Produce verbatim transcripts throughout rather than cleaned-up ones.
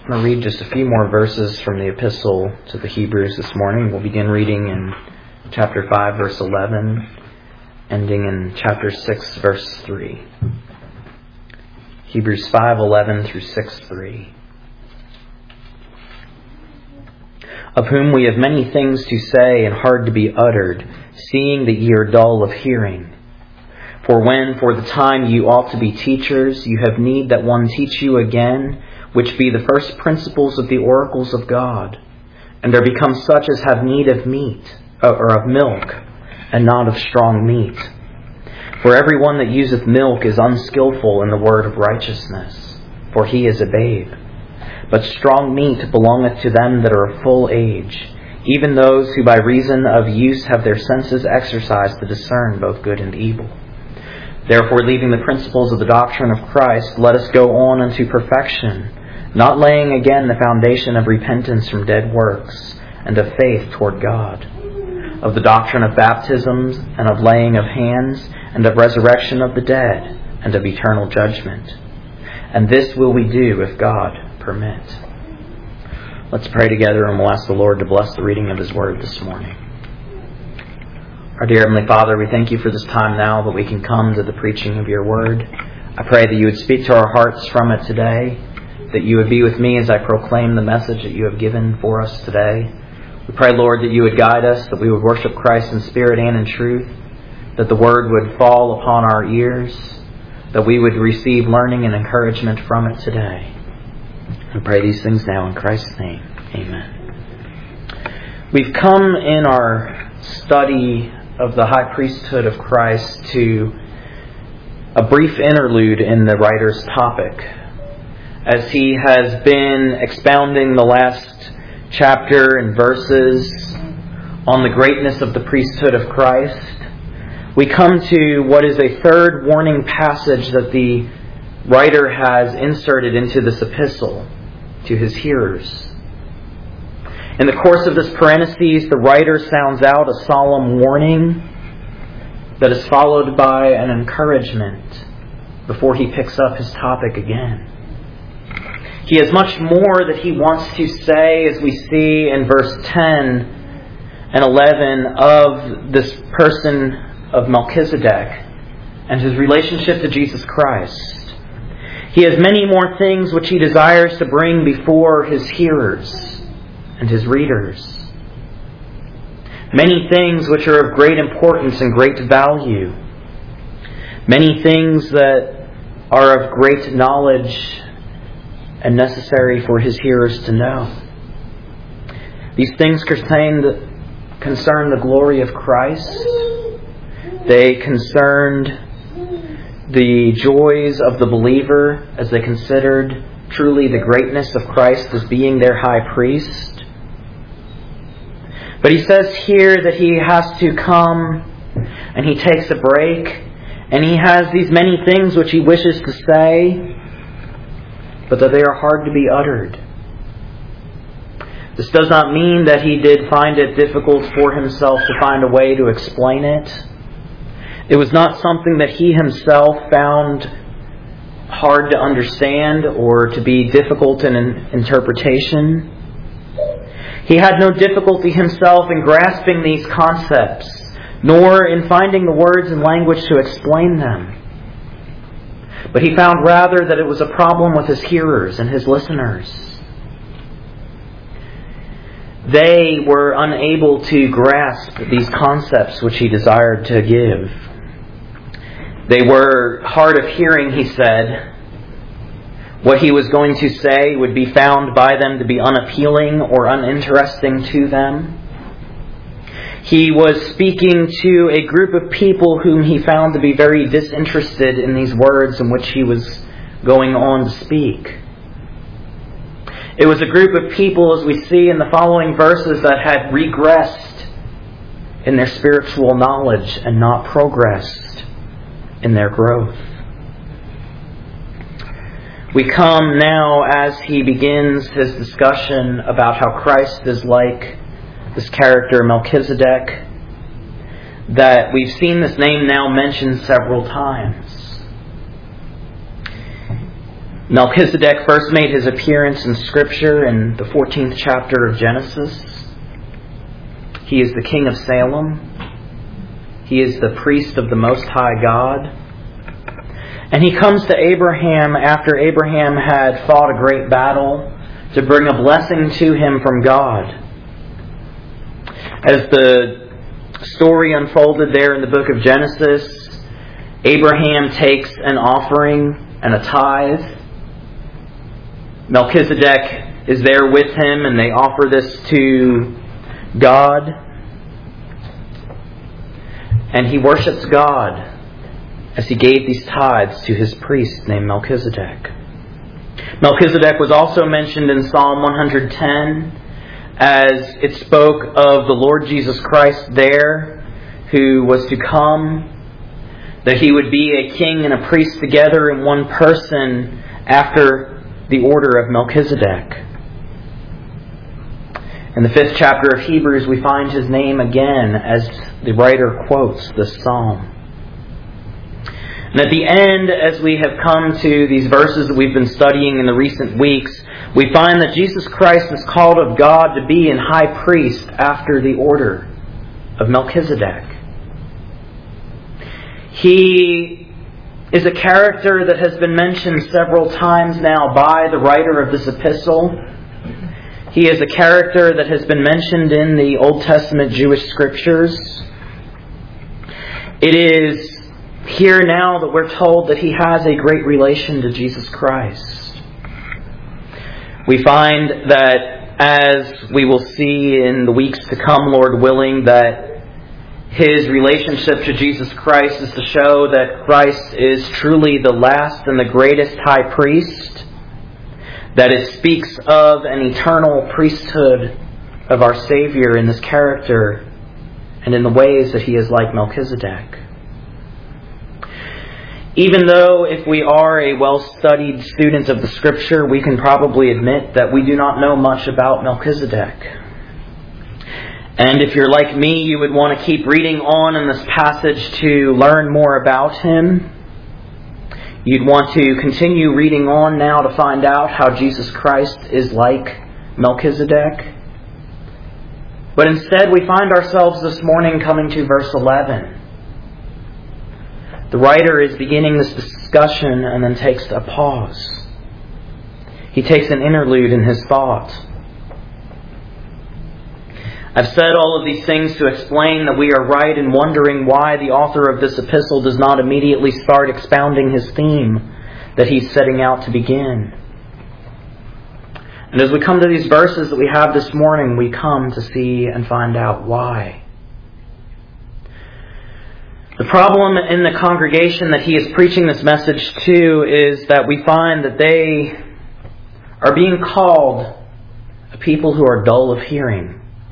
I'm going to read just a few more verses from the epistle to the Hebrews this morning. We'll begin reading in chapter five, verse eleven, ending in chapter six, verse three. Hebrews five, eleven through six, three. Of whom we have many things to say and hard to be uttered, seeing that ye are dull of hearing. For when for the time you ought to be teachers, you have need that one teach you again, which be the first principles of the oracles of God, and are become such as have need of meat, or of milk, and not of strong meat. For every one that useth milk is unskillful in the word of righteousness, for he is a babe. But strong meat belongeth to them that are of full age, even those who by reason of use have their senses exercised to discern both good and evil. Therefore, leaving the principles of the doctrine of Christ, let us go on unto perfection, not laying again the foundation of repentance from dead works, and of faith toward God, of the doctrine of baptisms, and of laying of hands, and of resurrection of the dead, and of eternal judgment. And this will we do if God permit. Let's pray together, and we'll ask the Lord to bless the reading of His Word this morning. Our dear Heavenly Father, we thank You for this time now that we can come to the preaching of Your Word. I pray that You would speak to our hearts from it today, that You would be with me as I proclaim the message that You have given for us today. We pray, Lord, that You would guide us, that we would worship Christ in spirit and in truth, that the Word would fall upon our ears, that we would receive learning and encouragement from it today. We pray these things now in Christ's name. Amen. We've come in our study of the high priesthood of Christ to a brief interlude in the writer's topic, as he has been expounding the last chapter and verses on the greatness of the priesthood of Christ. We come to what is a third warning passage that the writer has inserted into this epistle to his hearers. In the course of this parenthesis, the writer sounds out a solemn warning that is followed by an encouragement before he picks up his topic again. He has much more that he wants to say, as we see in verse ten and eleven, of this person of Melchizedek and his relationship to Jesus Christ. He has many more things which he desires to bring before his hearers and his readers. Many things which are of great importance and great value. Many things that are of great knowledge and necessary for his hearers to know. These things concern the, concern the glory of Christ. They concerned the joys of the believer as they considered truly the greatness of Christ as being their high priest. But he says here that he has to come and he takes a break, and he has these many things which he wishes to say, but that they are hard to be uttered. This does not mean that he did find it difficult for himself to find a way to explain it. It was not something that he himself found hard to understand or to be difficult in interpretation. He had no difficulty himself in grasping these concepts, nor in finding the words and language to explain them. But he found rather that it was a problem with his hearers and his listeners. They were unable to grasp these concepts which he desired to give. They were hard of hearing, he said. What he was going to say would be found by them to be unappealing or uninteresting to them. He was speaking to a group of people whom he found to be very disinterested in these words in which he was going on to speak. It was a group of people, as we see in the following verses, that had regressed in their spiritual knowledge and not progressed in their growth. We come now, as he begins his discussion about how Christ is like this character Melchizedek, that we've seen this name now mentioned several times. Melchizedek first made his appearance in Scripture in the fourteenth chapter of Genesis. He is the king of Salem. He is the priest of the Most High God. And he comes to Abraham after Abraham had fought a great battle to bring a blessing to him from God. As the story unfolded there in the book of Genesis, Abraham takes an offering and a tithe. Melchizedek is there with him, and they offer this to God. And he worships God as he gave these tithes to his priest named Melchizedek. Melchizedek was also mentioned in Psalm one hundred ten as it spoke of the Lord Jesus Christ there, who was to come, that he would be a king and a priest together in one person after the order of Melchizedek. In the fifth chapter of Hebrews, we find his name again as the writer quotes this psalm. And at the end, as we have come to these verses that we've been studying in the recent weeks, we find that Jesus Christ is called of God to be an high priest after the order of Melchizedek. He is a character that has been mentioned several times now by the writer of this epistle. He is a character that has been mentioned in the Old Testament Jewish scriptures. It is here now that we're told that he has a great relation to Jesus Christ. We find that, as we will see in the weeks to come, Lord willing, that his relationship to Jesus Christ is to show that Christ is truly the last and the greatest high priest, that it speaks of an eternal priesthood of our Savior in this character and in the ways that he is like Melchizedek. Even though if we are a well-studied student of the Scripture, we can probably admit that we do not know much about Melchizedek. And if you're like me, you would want to keep reading on in this passage to learn more about him. You'd want to continue reading on now to find out how Jesus Christ is like Melchizedek. But instead we find ourselves this morning coming to verse eleven. The writer is beginning this discussion and then takes a pause. He takes an interlude in his thought. I've said all of these things to explain that we are right in wondering why the author of this epistle does not immediately start expounding his theme that he's setting out to begin. And as we come to these verses that we have this morning, we come to see and find out why. The problem in the congregation that he is preaching this message to is that we find that they are being called a people who are dull of hearing.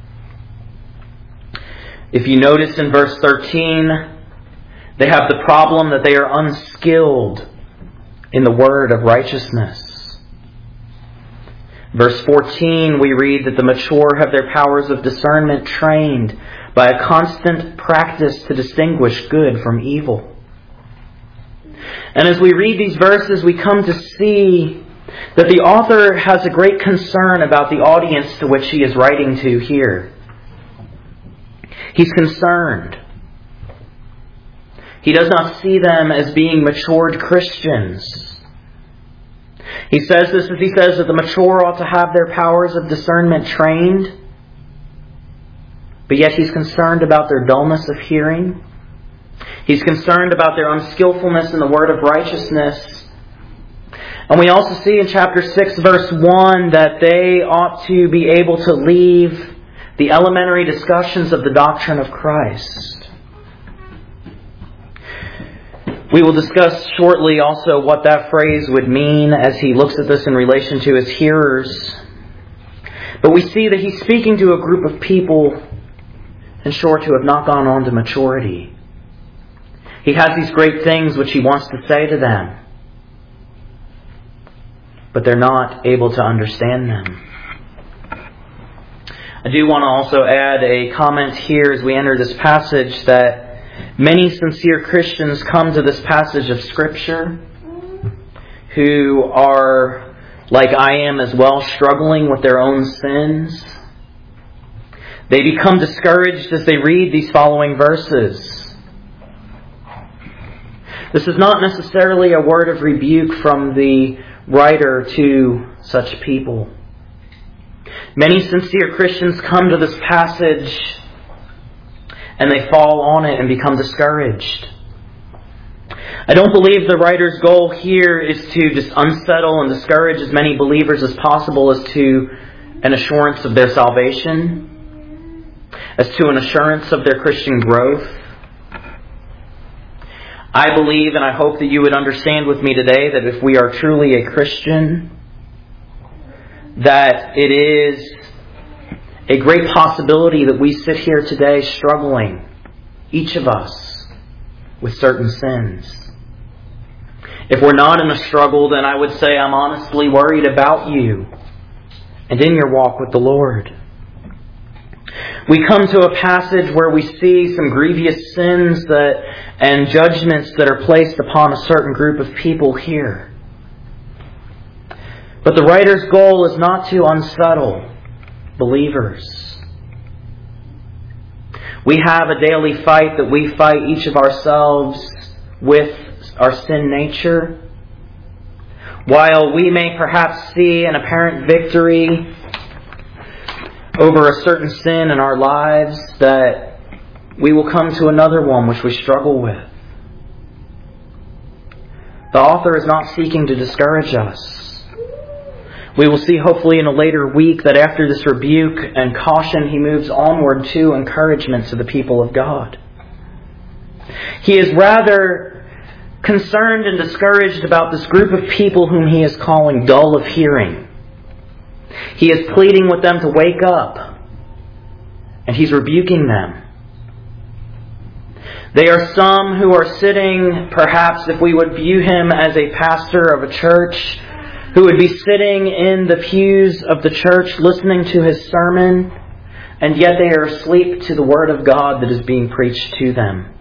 If you notice in verse thirteen, they have the problem that they are unskilled in the word of righteousness. Verse fourteen, we read that the mature have their powers of discernment trained by a constant practice to distinguish good from evil. And as we read these verses, we come to see that the author has a great concern about the audience to which he is writing to here. He's concerned. He does not see them as being matured Christians. He says this as he says that the mature ought to have their powers of discernment trained, but yet he's concerned about their dullness of hearing. He's concerned about their unskillfulness in the word of righteousness. And we also see in chapter six, verse one, that they ought to be able to leave the elementary discussions of the doctrine of Christ. We will discuss shortly also what that phrase would mean as he looks at this in relation to his hearers. But we see that he's speaking to a group of people, in short, who have not gone on to maturity. He has these great things which he wants to say to them, but they're not able to understand them. I do want to also add a comment here as we enter this passage that many sincere Christians come to this passage of Scripture who are, like I am as well, struggling with their own sins. They become discouraged as they read these following verses. This is not necessarily a word of rebuke from the writer to such people. Many sincere Christians come to this passage and they fall on it and become discouraged. I don't believe the writer's goal here is to just unsettle and discourage as many believers as possible as to an assurance of their salvation, as to an assurance of their Christian growth. I believe and I hope that you would understand with me today that if we are truly a Christian, that it is a great possibility that we sit here today struggling, each of us, with certain sins. If we're not in a struggle, then I would say I'm honestly worried about you and in your walk with the Lord. We come to a passage where we see some grievous sins that and judgments that are placed upon a certain group of people here. But the writer's goal is not to unsettle believers. We have a daily fight that we fight each of ourselves with our sin nature. While we may perhaps see an apparent victory over a certain sin in our lives, that we will come to another one which we struggle with. The author is not seeking to discourage us. We will see hopefully in a later week that after this rebuke and caution, he moves onward to encouragement to the people of God. He is rather concerned and discouraged about this group of people whom he is calling dull of hearing. He is pleading with them to wake up, and he's rebuking them. They are some who are sitting, perhaps if we would view him as a pastor of a church, who would be sitting in the pews of the church listening to his sermon, and yet they are asleep to the Word of God that is being preached to them.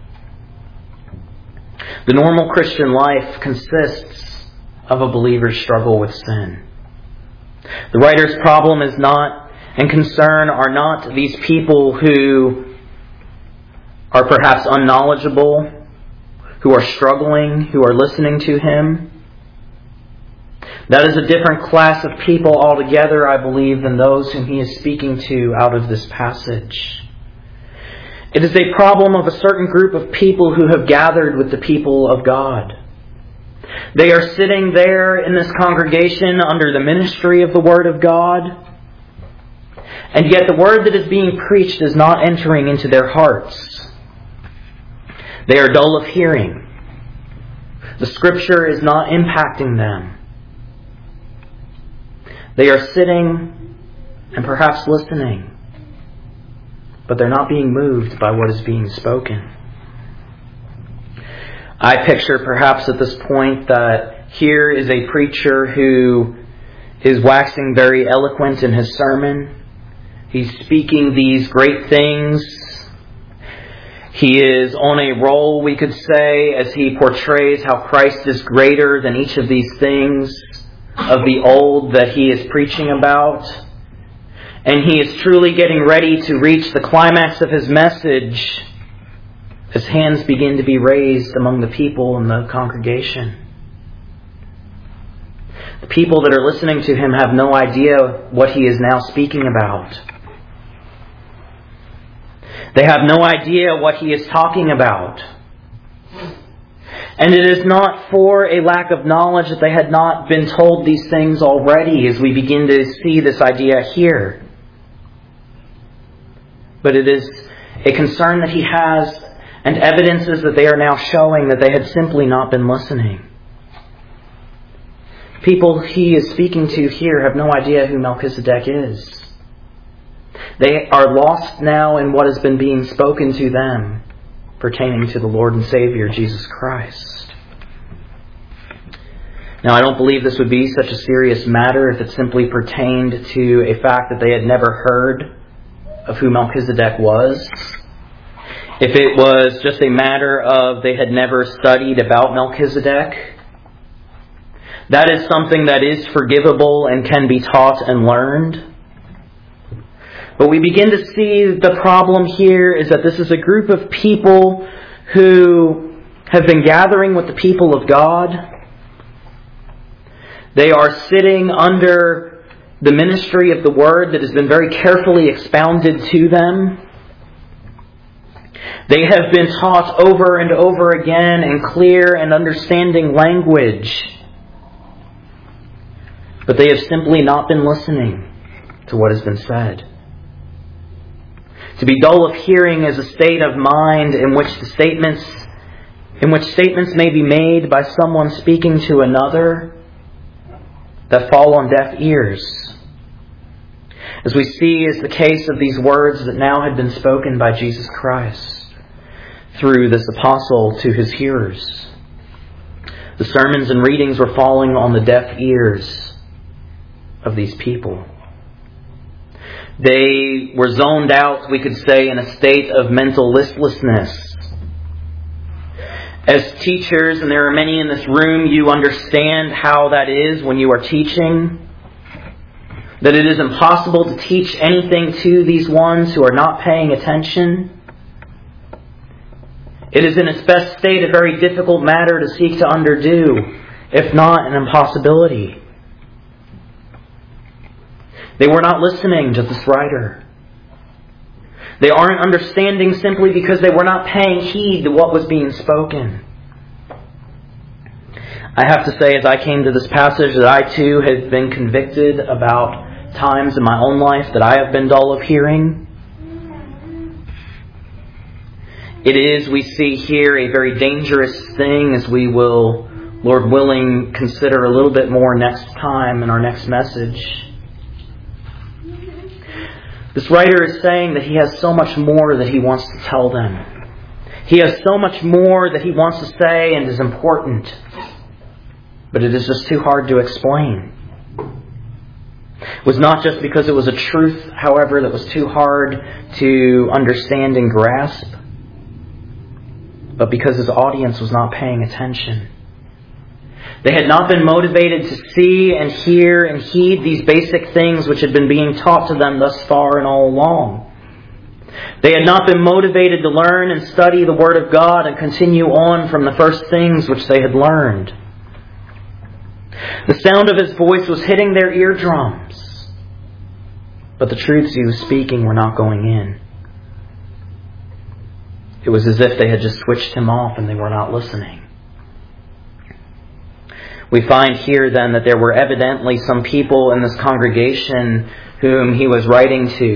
The normal Christian life consists of a believer's struggle with sin. The writer's problem is not, and concern are not these people who are perhaps unknowledgeable, who are struggling, who are listening to him. That is a different class of people altogether, I believe, than those whom he is speaking to out of this passage. It is a problem of a certain group of people who have gathered with the people of God. They are sitting there in this congregation under the ministry of the Word of God, and yet the Word that is being preached is not entering into their hearts. They are dull of hearing. The Scripture is not impacting them. They are sitting and perhaps listening, but they're not being moved by what is being spoken. I picture perhaps at this point that here is a preacher who is waxing very eloquent in his sermon. He's speaking these great things. He is on a roll, we could say, as he portrays how Christ is greater than each of these things of the old that he is preaching about. And he is truly getting ready to reach the climax of his message as hands begin to be raised among the people in the congregation. The people that are listening to him have no idea what he is now speaking about. They have no idea what he is talking about. And it is not for a lack of knowledge that they had not been told these things already as we begin to see this idea here. But it is a concern that he has and evidences that they are now showing that they had simply not been listening. People he is speaking to here have no idea who Melchizedek is. They are lost now in what has been being spoken to them pertaining to the Lord and Savior, Jesus Christ. Now, I don't believe this would be such a serious matter if it simply pertained to a fact that they had never heard of who Melchizedek was. If it was just a matter of they had never studied about Melchizedek. That is something that is forgivable and can be taught and learned. But we begin to see the problem here is that this is a group of people who have been gathering with the people of God. They are sitting under the ministry of the Word that has been very carefully expounded to them. They have been taught over and over again in clear and understanding language. But they have simply not been listening to what has been said. To be dull of hearing is a state of mind in which the statements in which statements may be made by someone speaking to another that fall on deaf ears. As we see is the case of these words that now had been spoken by Jesus Christ through this apostle to his hearers. The sermons and readings were falling on the deaf ears of these people. They were zoned out, we could say, in a state of mental listlessness. As teachers, and there are many in this room, you understand how that is when you are teaching. That it is impossible to teach anything to these ones who are not paying attention. It is in its best state a very difficult matter to seek to underdo, if not an impossibility. They were not listening to this writer. They aren't understanding simply because they were not paying heed to what was being spoken. I have to say, as I came to this passage, that I too have been convicted about times in my own life that I have been dull of hearing. It is, we see here, a very dangerous thing, as we will, Lord willing, consider a little bit more next time in our next message. This writer is saying that he has so much more that he wants to tell them. He has so much more that he wants to say and is important. But it is just too hard to explain. It was not just because it was a truth, however, that was too hard to understand and grasp, but because his audience was not paying attention. They had not been motivated to see and hear and heed these basic things which had been being taught to them thus far and all along. They had not been motivated to learn and study the Word of God and continue on from the first things which they had learned. The sound of his voice was hitting their eardrums, but the truths he was speaking were not going in. It was as if they had just switched him off and they were not listening. We find here then that there were evidently some people in this congregation whom he was writing to